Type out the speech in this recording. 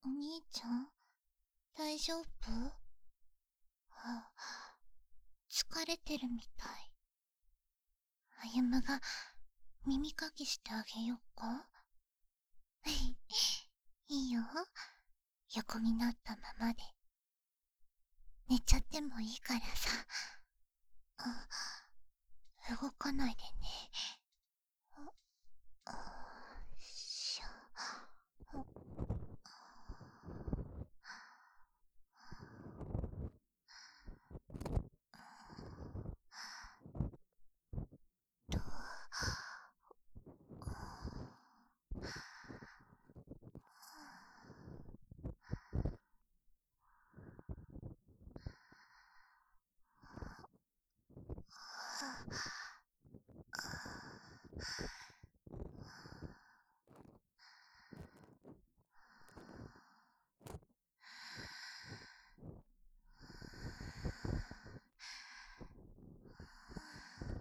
お兄ちゃん、大丈夫？あ、疲れてるみたい。歩夢が耳かきしてあげようか？いいよ。横になったままで。寝ちゃってもいいからさ。あ、動かないでね。あ、しょ。